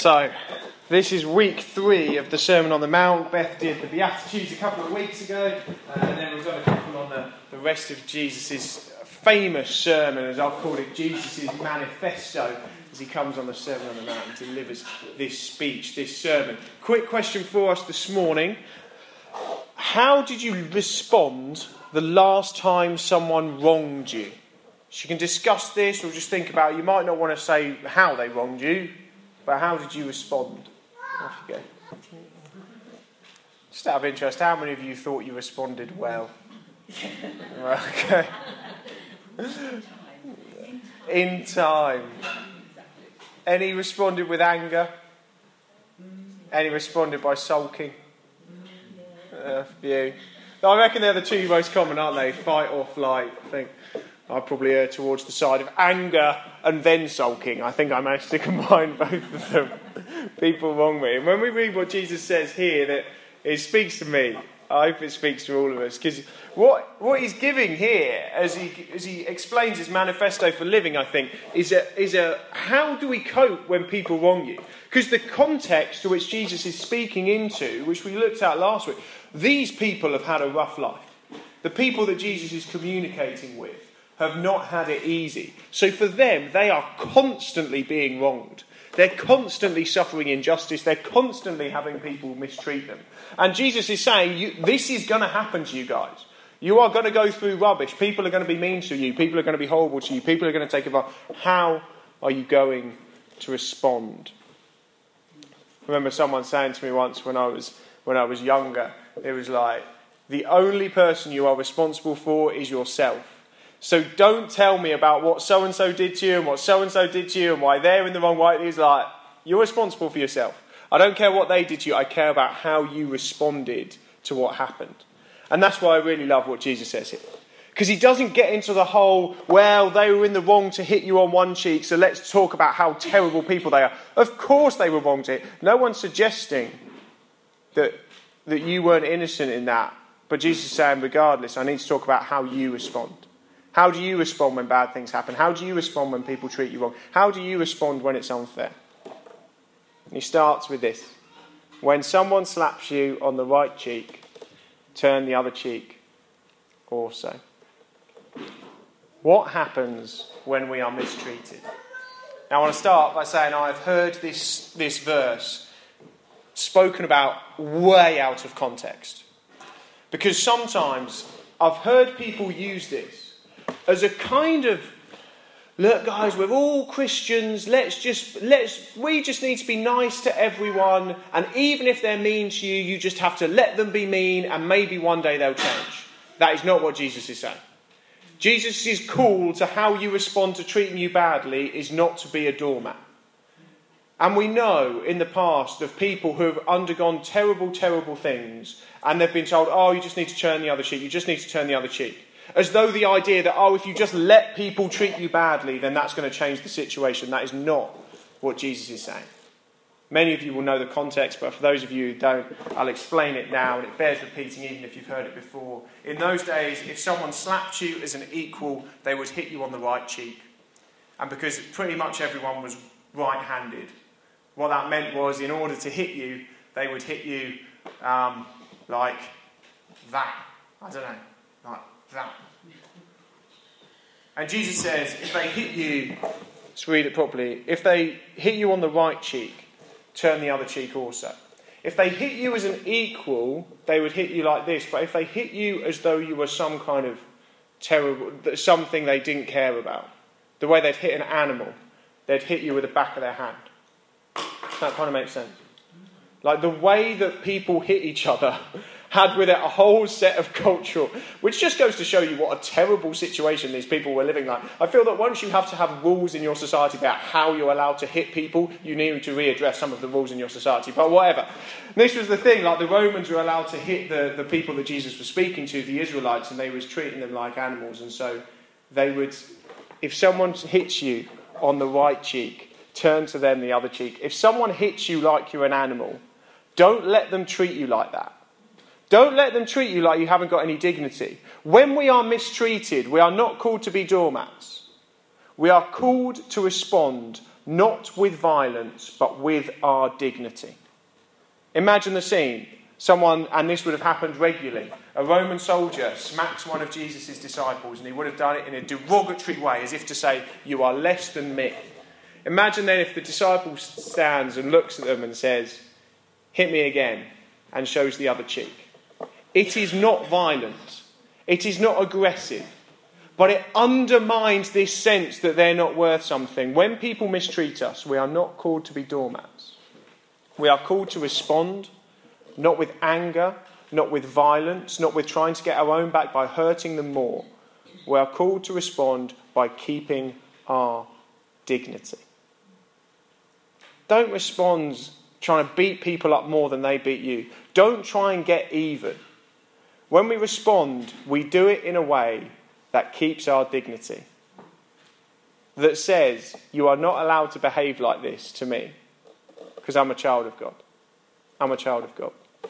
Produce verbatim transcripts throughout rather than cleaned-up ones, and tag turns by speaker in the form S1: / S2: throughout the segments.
S1: So, this is week three of the Sermon on the Mount. Beth did the Beatitudes a couple of weeks ago, uh, and then we've done a couple on the, the rest of Jesus' famous sermon, as I've called it, Jesus' manifesto, as he comes on the Sermon on the Mount and delivers this speech, this sermon. Quick question for us this morning. How did you respond the last time someone wronged you? So you can discuss this or just think about it. You might not want to say how they wronged you, but how did you respond? Off you go. Just out of interest, how many of you thought you responded well? Right, okay. In time. Any responded with anger? Any responded by sulking? A few. I reckon they're the two most common, aren't they? Fight or flight, I think. I probably err towards the side of anger and then sulking. I think I managed to combine both of them. People wrong me. And when we read what Jesus says here, that it speaks to me. I hope it speaks to all of us. Because what, what he's giving here, as he as he explains his manifesto for living, I think, is a, is a how do we cope when people wrong you? Because the context to which Jesus is speaking into, which we looked at last week, these people have had a rough life. The people that Jesus is communicating with have not had it easy. So for them, they are constantly being wronged. They're constantly suffering injustice. They're constantly having people mistreat them. And Jesus is saying, you, this is going to happen to you guys. You are going to go through rubbish. People are going to be mean to you. People are going to be horrible to you. People are going to take advantage. How are you going to respond? I remember someone saying to me once when I was when I was younger, it was like, the only person you are responsible for is yourself. So don't tell me about what so-and-so did to you and what so-and-so did to you and why they're in the wrong way. It's like, you're responsible for yourself. I don't care what they did to you. I care about how you responded to what happened. And that's why I really love what Jesus says here. Because he doesn't get into the whole, well, they were in the wrong to hit you on one cheek, so let's talk about how terrible people they are. Of course they were wrong to hit. No one's suggesting that, that you weren't innocent in that. But Jesus is saying, regardless, I need to talk about how you respond. How do you respond when bad things happen? How do you respond when people treat you wrong? How do you respond when it's unfair? And he starts with this. When someone slaps you on the right cheek, turn the other cheek also. What happens when we are mistreated? Now I want to start by saying I've heard this, this verse spoken about way out of context. Because sometimes I've heard people use this as a kind of, look guys, we're all Christians, let's just, let's, we just need to be nice to everyone, and even if they're mean to you, you just have to let them be mean, and maybe one day they'll change. That is not what Jesus is saying. Jesus' call to how you respond to treating you badly is not to be a doormat. And we know in the past of people who have undergone terrible, terrible things, and they've been told, oh, you just need to turn the other cheek, you just need to turn the other cheek. As though the idea that, oh, if you just let people treat you badly, then that's going to change the situation. That is not what Jesus is saying. Many of you will know the context, but for those of you who don't, I'll explain it now, and it bears repeating even if you've heard it before. In those days, if someone slapped you as an equal, they would hit you on the right cheek. And because pretty much everyone was right-handed, what that meant was, in order to hit you, they would hit you um, like that. I don't know, like that. And Jesus says, if they hit you, let's read it properly, if they hit you on the right cheek, turn the other cheek also. If they hit you as an equal, they would hit you like this. But if they hit you as though you were some kind of terrible, something they didn't care about, the way they'd hit an animal, they'd hit you with the back of their hand. That kind of makes sense. Like the way that people hit each other had with it a whole set of cultural, which just goes to show you what a terrible situation these people were living like. I feel that once you have to have rules in your society about how you're allowed to hit people, you need to readdress some of the rules in your society. But whatever. This was the thing, like the Romans were allowed to hit the, the people that Jesus was speaking to, the Israelites, and they was treating them like animals. And so they would, if someone hits you on the right cheek, turn to them the other cheek. If someone hits you like you're an animal, don't let them treat you like that. Don't let them treat you like you haven't got any dignity. When we are mistreated, we are not called to be doormats. We are called to respond not with violence, but with our dignity. Imagine the scene. Someone, and this would have happened regularly, a Roman soldier smacks one of Jesus' disciples, and he would have done it in a derogatory way, as if to say, you are less than me. Imagine then if the disciple stands and looks at them and says, hit me again, and shows the other cheek. It is not violent. It is not aggressive. But it undermines this sense that they're not worth something. When people mistreat us, we are not called to be doormats. We are called to respond, not with anger, not with violence, not with trying to get our own back by hurting them more. We are called to respond by keeping our dignity. Don't respond trying to beat people up more than they beat you. Don't try and get even. When we respond, we do it in a way that keeps our dignity. That says, you are not allowed to behave like this to me, because I'm a child of God. I'm a child of God.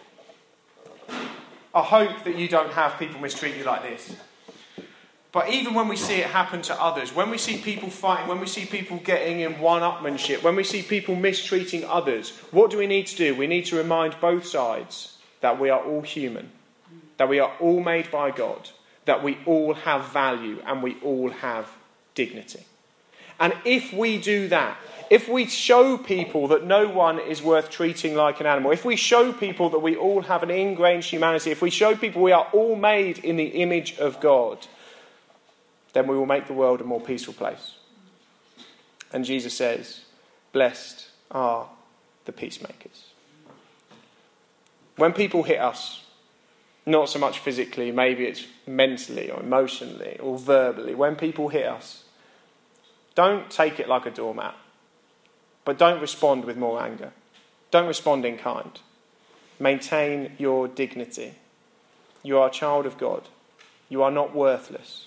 S1: I hope that you don't have people mistreat you like this. But even when we see it happen to others, when we see people fighting, when we see people getting in one-upmanship, when we see people mistreating others, what do we need to do? We need to remind both sides that we are all human, that we are all made by God, that we all have value and we all have dignity. And if we do that, if we show people that no one is worth treating like an animal, if we show people that we all have an ingrained humanity, if we show people we are all made in the image of God, then we will make the world a more peaceful place. And Jesus says, blessed are the peacemakers. When people hit us, not so much physically, maybe it's mentally or emotionally or verbally, when people hit us, don't take it like a doormat. But don't respond with more anger. Don't respond in kind. Maintain your dignity. You are a child of God. You are not worthless.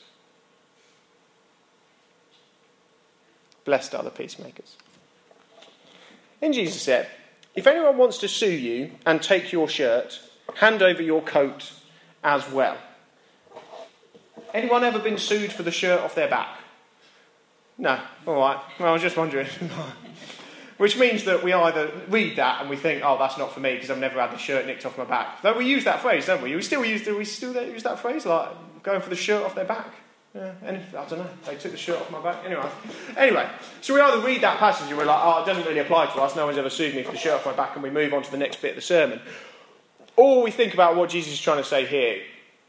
S1: Blessed are the peacemakers. Then Jesus said, if anyone wants to sue you and take your shirt, hand over your coat as well. Anyone ever been sued for the shirt off their back? No. All right. Well, I was just wondering. Which means that we either read that and we think, oh, that's not for me because I've never had the shirt nicked off my back. Though we use that phrase, don't we? We still use, we still use that phrase, like going for the shirt off their back. Yeah, and I don't know, they took the shirt off my back. Anyway, anyway, so we either read that passage and we're like, oh, it doesn't really apply to us, no one's ever sued me for the shirt off my back, and we move on to the next bit of the sermon. Or we think about what Jesus is trying to say here.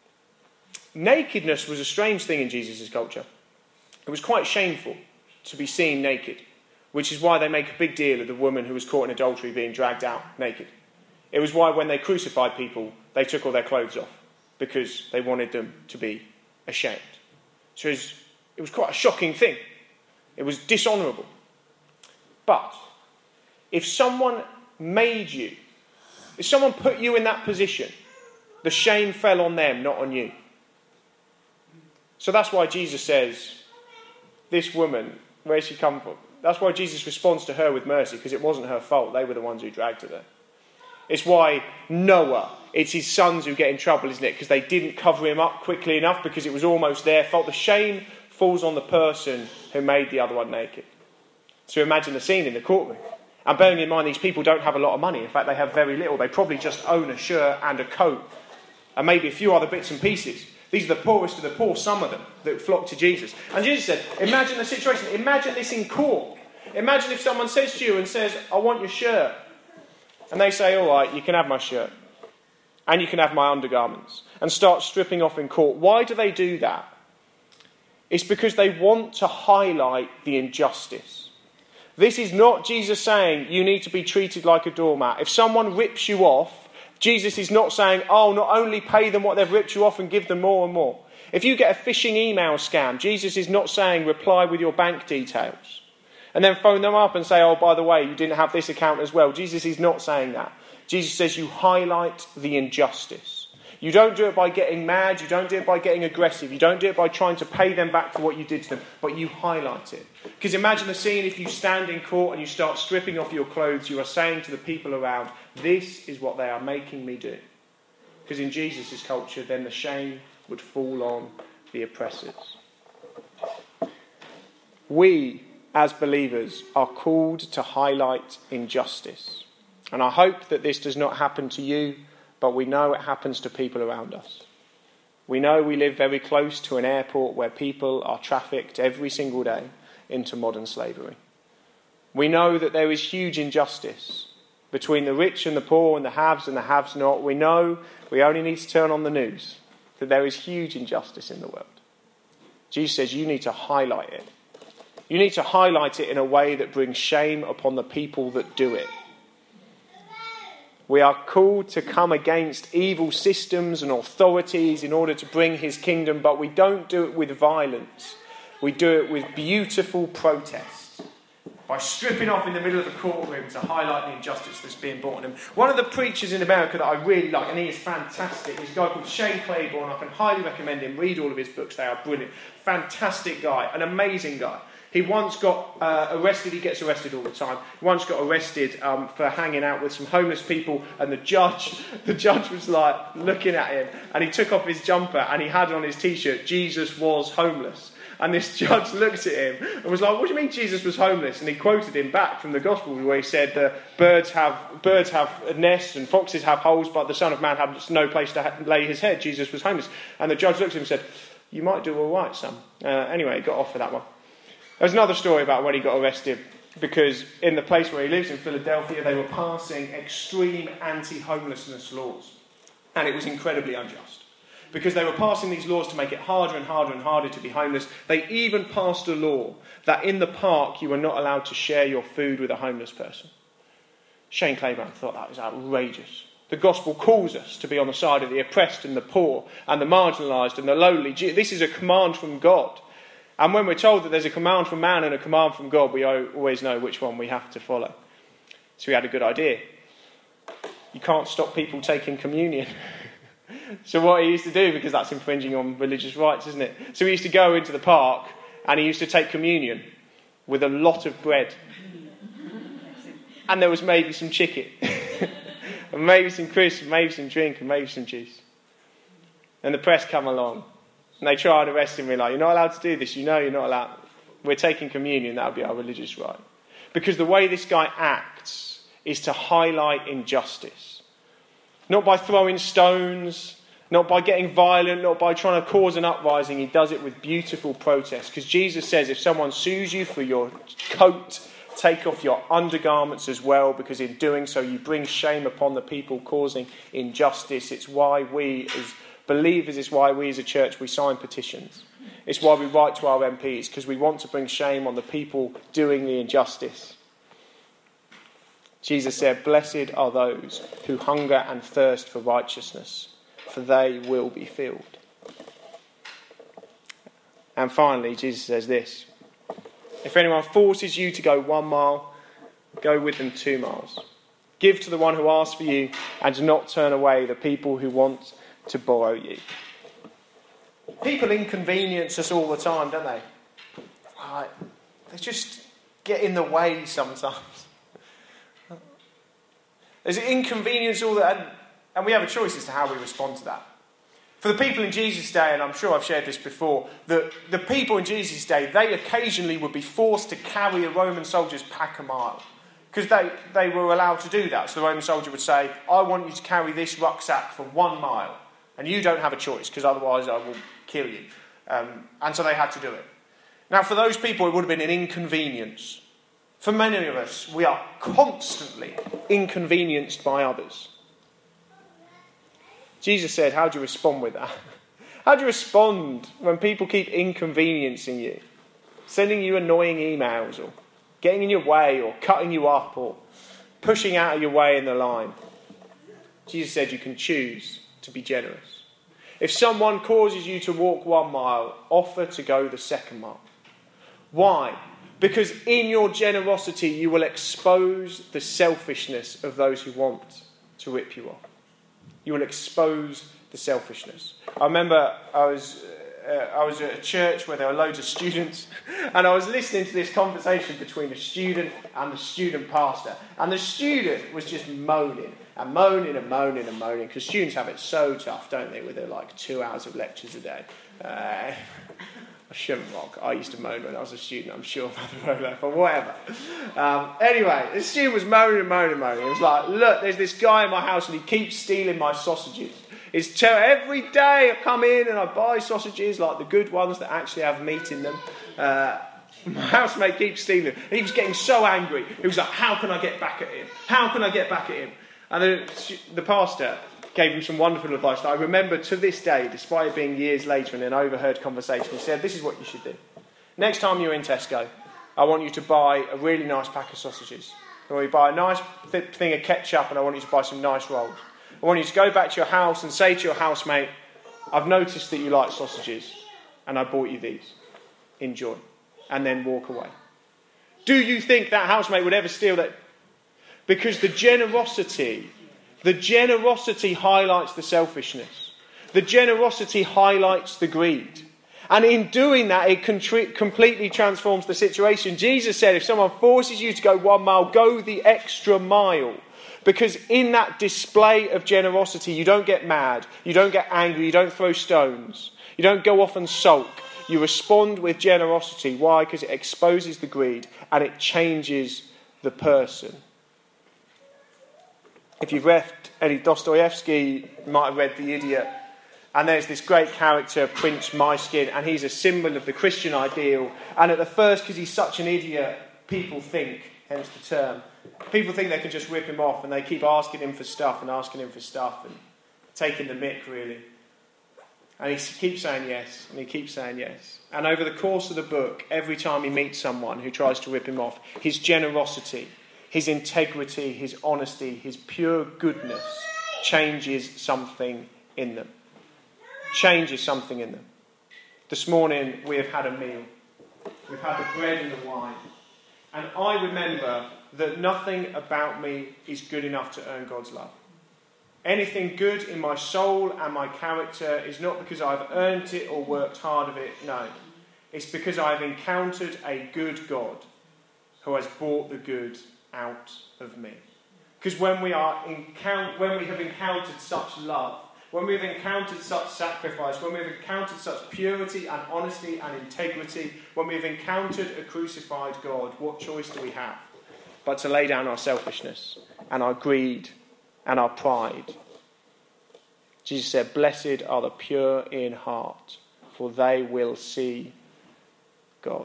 S1: Nakedness was a strange thing in Jesus' culture. It was quite shameful to be seen naked, which is why they make a big deal of the woman who was caught in adultery being dragged out naked. It was why when they crucified people, they took all their clothes off, because they wanted them to be ashamed. So it was, it was quite a shocking thing. It was dishonourable. But if someone made you, if someone put you in that position, the shame fell on them, not on you. So that's why Jesus says, this woman, where's she come from? That's why Jesus responds to her with mercy, because it wasn't her fault. They were the ones who dragged her there. It's why Noah, it's his sons who get in trouble, isn't it? Because they didn't cover him up quickly enough, because it was almost their fault. The shame falls on the person who made the other one naked. So imagine the scene in the courtroom. And bearing in mind, these people don't have a lot of money. In fact, they have very little. They probably just own a shirt and a coat and maybe a few other bits and pieces. These are the poorest of the poor, some of them, that flock to Jesus. And Jesus said, imagine the situation. Imagine this in court. Imagine if someone says to you and says, I want your shirt. And they say, all right, you can have my shirt. And you can have my undergarments. And start stripping off in court. Why do they do that? It's because they want to highlight the injustice. This is not Jesus saying you need to be treated like a doormat. If someone rips you off, Jesus is not saying, oh, not only pay them what they've ripped you off and give them more and more. If you get a phishing email scam, Jesus is not saying reply with your bank details and then phone them up and say, oh, by the way, you didn't have this account as well. Jesus is not saying that. Jesus says you highlight the injustice. You don't do it by getting mad. You don't do it by getting aggressive. You don't do it by trying to pay them back for what you did to them. But you highlight it. Because imagine the scene if you stand in court and you start stripping off your clothes. You are saying to the people around, this is what they are making me do. Because in Jesus' culture, then the shame would fall on the oppressors. We, as believers, are called to highlight injustice. And I hope that this does not happen to you, but we know it happens to people around us. We know we live very close to an airport where people are trafficked every single day into modern slavery. We know that there is huge injustice between the rich and the poor and the haves and the haves not. We know we only need to turn on the news that there is huge injustice in the world. Jesus says you need to highlight it. You need to highlight it in a way that brings shame upon the people that do it. We are called to come against evil systems and authorities in order to bring his kingdom, but we don't do it with violence. We do it with beautiful protest, by stripping off in the middle of the courtroom to highlight the injustice that's being brought on him. One of the preachers in America that I really like, and he is fantastic, is a guy called Shane Claiborne. I can highly recommend him. Read all of his books. They are brilliant. Fantastic guy. An amazing guy. He once got uh, arrested. He gets arrested all the time. He once got arrested um, for hanging out with some homeless people, and the judge, the judge was like looking at him, and he took off his jumper and he had on his t-shirt, "Jesus was homeless." And this judge looked at him and was like, "What do you mean Jesus was homeless?" And he quoted him back from the Gospel where he said, uh, birds have birds have nests and foxes have holes, but the Son of Man has no place to ha- lay his head. Jesus was homeless. And the judge looked at him and said, "You might do all right, son." Uh, anyway, he got off for that one. There's another story about when he got arrested, because in the place where he lives in Philadelphia, they were passing extreme anti-homelessness laws. And it was incredibly unjust, because they were passing these laws to make it harder and harder and harder to be homeless. They even passed a law that in the park you were not allowed to share your food with a homeless person. Shane Claiborne thought that was outrageous. The gospel calls us to be on the side of the oppressed and the poor and the marginalised and the lowly. This is a command from God. And when we're told that there's a command from man and a command from God, we always know which one we have to follow. So we had a good idea. You can't stop people taking communion. So what he used to do, because that's infringing on religious rights, isn't it? So he used to go into the park and he used to take communion with a lot of bread. And there was maybe some chicken. And maybe some crisps, maybe some drink, and maybe some juice. And the press come along. And they try and arrest him. We're like, "You're not allowed to do this. You know you're not allowed. We're taking communion. That would be our religious right." Because the way this guy acts is to highlight injustice. Not by throwing stones, not by getting violent, not by trying to cause an uprising. He does it with beautiful protest. Because Jesus says if someone sues you for your coat, take off your undergarments as well, because in doing so you bring shame upon the people causing injustice. It's why we as believers, it's why we as a church, we sign petitions. It's why we write to our M Ps, because we want to bring shame on the people doing the injustice. Jesus said, "Blessed are those who hunger and thirst for righteousness, for they will be filled." And finally, Jesus says this: "If anyone forces you to go one mile, go with them two miles. Give to the one who asks for you, and do not turn away the people who want to borrow you." People inconvenience us all the time, don't they? Right. They just get in the way sometimes. There's an inconvenience all that, and, and we have a choice as to how we respond to that. For the people in Jesus' day, and I'm sure I've shared this before, the, the people in Jesus' day, they occasionally would be forced to carry a Roman soldier's pack a mile. Because they, they were allowed to do that. So the Roman soldier would say, "I want you to carry this rucksack for one mile. And you don't have a choice, because otherwise I will kill you." Um, and so they had to do it. Now, for those people, it would have been an inconvenience. For many of us, we are constantly inconvenienced by others. Jesus said, how do you respond with that? How do you respond when people keep inconveniencing you? Sending you annoying emails, or getting in your way, or cutting you up, or pushing out of your way in the line? Jesus said you can choose to be generous. If someone causes you to walk one mile, offer to go the second mile. Why? Because in your generosity you will expose the selfishness of those who want to rip you off. You will expose the selfishness. I remember I was uh, I was at a church where there were loads of students, and I was listening to this conversation between a student and the student pastor, and the student was just moaning and moaning and moaning and moaning, because students have it so tough, don't they, with their like two hours of lectures a day. Uh, I shouldn't mock. I used to moan when I was a student, I'm sure, but whatever. Um, anyway, the student was moaning and moaning and moaning. He was like, look, there's this guy in my house and he keeps stealing my sausages. It's ter- every day I come in and I buy sausages, like the good ones that actually have meat in them. Uh, my housemate keeps stealing. And he was getting so angry. He was like, how can I get back at him? How can I get back at him? And the, the pastor gave him some wonderful advice that I remember to this day, despite it being years later in an overheard conversation. He said, this is what you should do. Next time you're in Tesco, I want you to buy a really nice pack of sausages. I want you to buy a nice th- thing of ketchup, and I want you to buy some nice rolls. I want you to go back to your house and say to your housemate, I've noticed that you like sausages, and I bought you these. Enjoy. And then walk away. Do you think that housemate would ever steal that? Because the generosity... The generosity highlights the selfishness. The generosity highlights the greed. And in doing that, it contri- completely transforms the situation. Jesus said, if someone forces you to go one mile, go the extra mile. Because in that display of generosity, you don't get mad, you don't get angry, you don't throw stones, you don't go off and sulk. You respond with generosity. Why? Because it exposes the greed and it changes the person. If you've read any Dostoevsky, you might have read The Idiot. And there's this great character, Prince Myskin, and he's a symbol of the Christian ideal. And at the first, because he's such an idiot, people think, hence the term, people think they can just rip him off, and they keep asking him for stuff and asking him for stuff and taking the mick, really. And he keeps saying yes, and he keeps saying yes. And over the course of the book, every time he meets someone who tries to rip him off, his generosity, his integrity, his honesty, his pure goodness changes something in them. Changes something in them. This morning we have had a meal. We've had the bread and the wine. And I remember that nothing about me is good enough to earn God's love. Anything good in my soul and my character is not because I've earned it or worked hard of it. No. It's because I've encountered a good God who has brought the good out of me. Because when we are encount- when we have encountered such love, when we have encountered such sacrifice, when we have encountered such purity and honesty and integrity, when we have encountered a crucified God, what choice do we have but to lay down our selfishness and our greed and our pride? Jesus said, blessed are the pure in heart, for they will see God.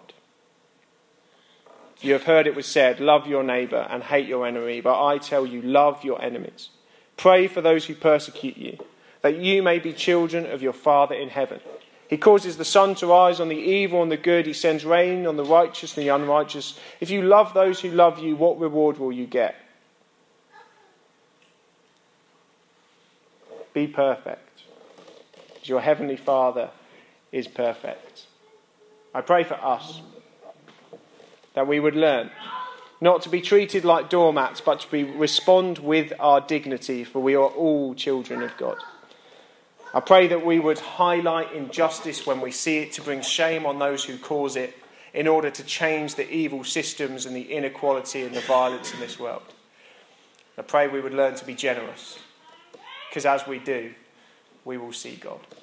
S1: You have heard it was said, love your neighbour and hate your enemy. But I tell you, love your enemies. Pray for those who persecute you, that you may be children of your Father in heaven. He causes the sun to rise on the evil and the good. He sends rain on the righteous and the unrighteous. If you love those who love you, what reward will you get? Be perfect, as your heavenly Father is perfect. I pray for us, that we would learn not to be treated like doormats, but to be, respond with our dignity, for we are all children of God. I pray that we would highlight injustice when we see it, to bring shame on those who cause it, in order to change the evil systems and the inequality and the violence in this world. I pray we would learn to be generous, because as we do, we will see God.